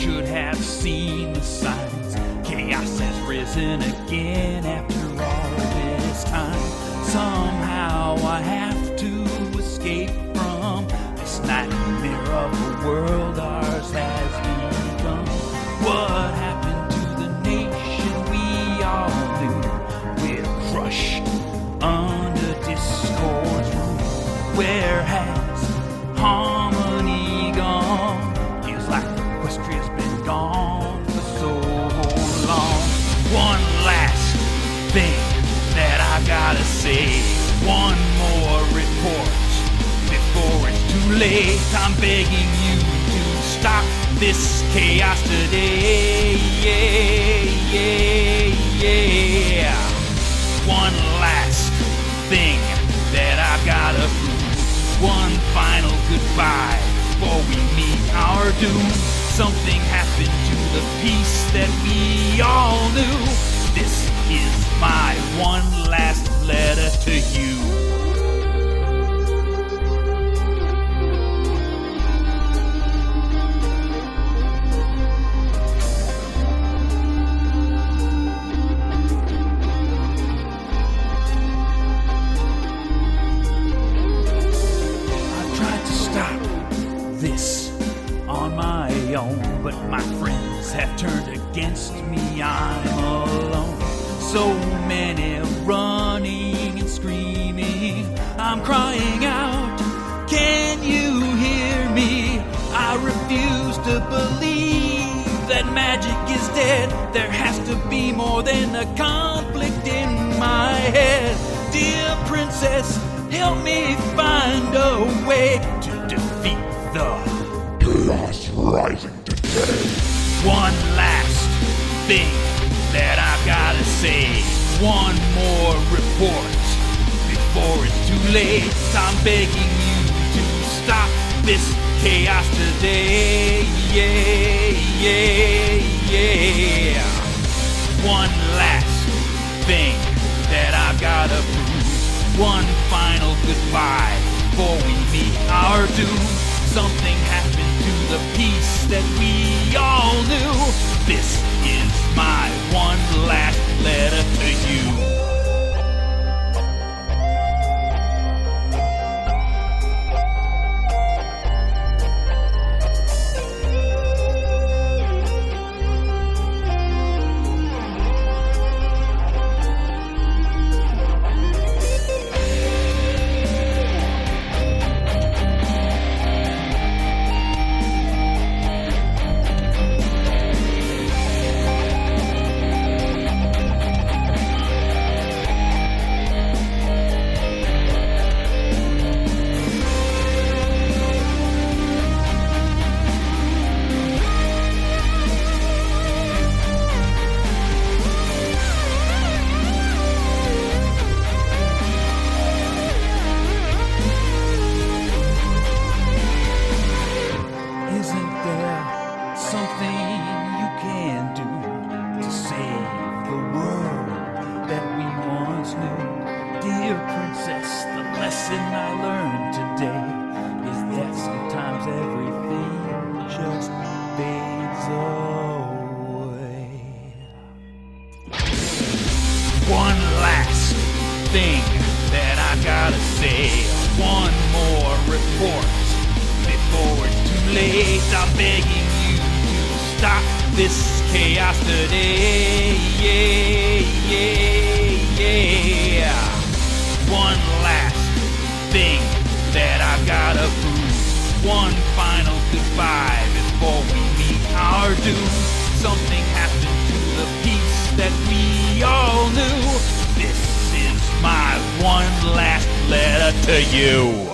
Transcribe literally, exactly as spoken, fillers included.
should have seen the signs. Chaos has risen again after all this time. Somehow I have to escape from this nightmare of a world ours has become. What happened to the nation we all knew? We're crushed under discord's rule. Where has harmony gone? Feels like Equestria's been gone for so long. One last thing that I gotta say. One more report before it's too late. I'm begging you to stop this chaos today. Yeah, yeah, yeah. One last thing that I gotta prove. One final goodbye before we meet our doom. Something happened to the peace that we all knew. This is my one last letter to you. This on my own, but my friends have turned against me. I'm alone. So many running and screaming. I'm crying out, can you hear me? I refuse to believe that magic is dead. There has to be more than a conflict in my head. Dear princess, help me find a way to defeat the chaos rising today. One last thing that I gotta say. One more report before it's too late. I'm begging you to stop this chaos today. Yeah, yeah, yeah. One last thing that I gotta prove. One final goodbye before we meet our doom. Something happened to the peace that we all knew. This is my one last letter to you. Something you can do to save the world that we once knew. Dear princess, the lesson I learned today is that sometimes everything just fades away. One last thing that I gotta say. One more report before it's too late. I'm begging you, stop this chaos today. Yeah, yeah, yeah. One last thing that I gotta prove. One final goodbye before we meet our doom. Something happened to the peace that we all knew. This is my one last letter to you.